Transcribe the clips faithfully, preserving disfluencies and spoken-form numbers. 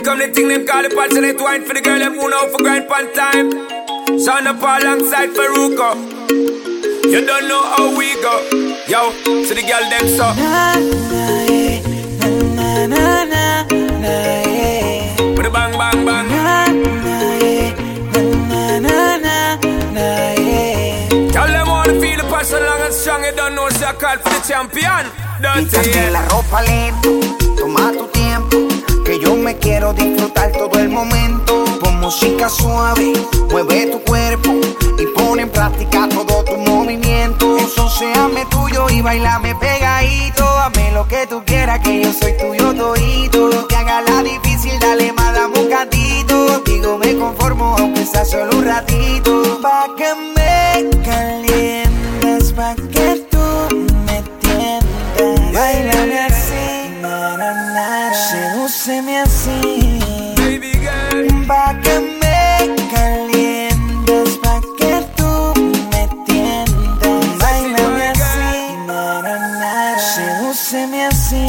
come the thing them call the passionate wine for the girl them who know for grind pan time. Sound up alongside Faruko. You don't know how we go. Yo, so the girl them so. Na na eh, na na na na eh. Put a bang bang bang. Na na eh, na na na na eh. Tell them wanna feel the passion long and strong. You don't know so I call for the champion. Quítate la ropa lento, toma tu tiempo, que yo me quiero disfrutar todo el momento. Pon música suave, mueve tu cuerpo y pon en práctica todo tu movimiento. Ensocéame tuyo y bailame pegadito. Hazme lo que tú quieras, que yo soy tuyo todito. Que haga la difícil, dale más, dame un cantito. Digo, me conformo aunque sea solo un ratito. Pa' que me calientes, pa' que tú me tiendas. Bailame así, na, na, na, sedúceme así, baby girl. Pa' que me calientes, pa' que tú me tiendas. Bailame así, na, na, na, sedúceme así.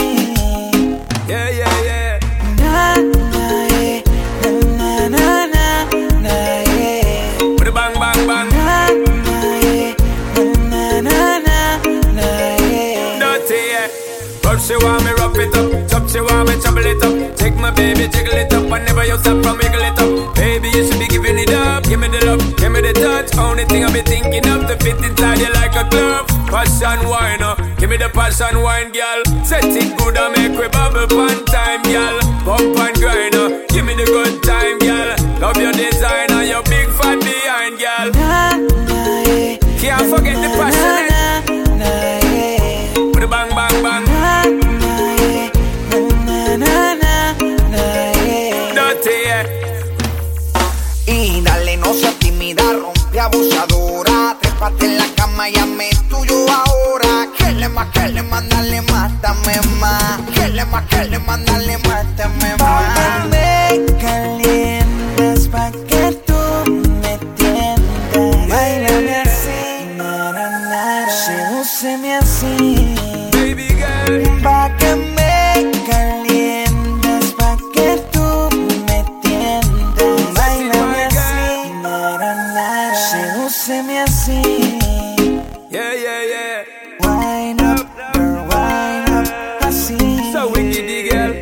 Yeah, yeah, yeah. Na, na, eh, na, na, na, na, eh. Put a bang bang bang. Na, na, eh, na, na, na, na, eh. Dirty, yeah. But she want me rough it up, chop she want me trouble it up. Take my baby, jiggle it up, and never you stop from wiggle it up. Baby, you should be giving it up. Give me the love, give me the touch. Only thing I be thinking of to fit inside you like a glove. Passion wine, uh. Give me the passion wine, girl. Set it good and make we bubble pan time, girl. Bump and grind, uh. Give me the good time, girl. Love your design and your big fat behind, girl. Na, na, eh, Can't forget the passionate. na, na, eh. Put a bang bang bang. Na, na, eh, na, na, na, na, eh. Dirty, yeah. Y dale, no seas tímida, rompe abusadora. Trépate en la cama y hazme tuyo ahora. Que le más, que le más, dale más, dame más. Que le más, que le más, dale más, dame más. Pa' que me calientes, pa' que tú me tiendas. Bailame así, na, na, na, sedúceme así. Baby girl. Pa' que me calientes, pa' que tú me tiendas. Bailame así, na, na, na, sedúceme así. Yeah, yeah, yeah. Wind up, girl, wind up, así. So wicked, girl.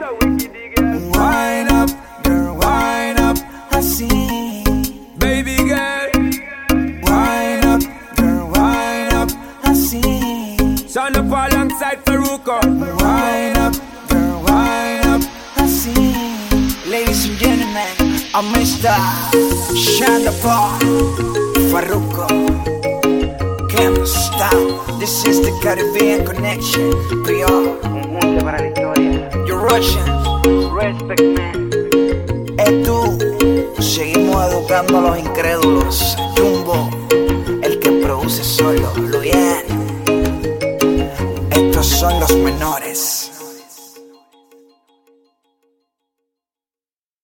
Wind up, girl, wind up, así. Baby girl. Wind up, girl, wind up, así. Sound up alongside Faruko. Wind up, girl, wind up, así. Ladies and gentlemen, I'm Mister Shonda Paul Faruko. Can't stop. This is the Caribbean Connection. Prior, Conjunto para la historia. you're Russian. Respect, man. Es tú. Seguimos educando a los incrédulos. Jumbo, el que produce solo. Luyan. Estos son los menores.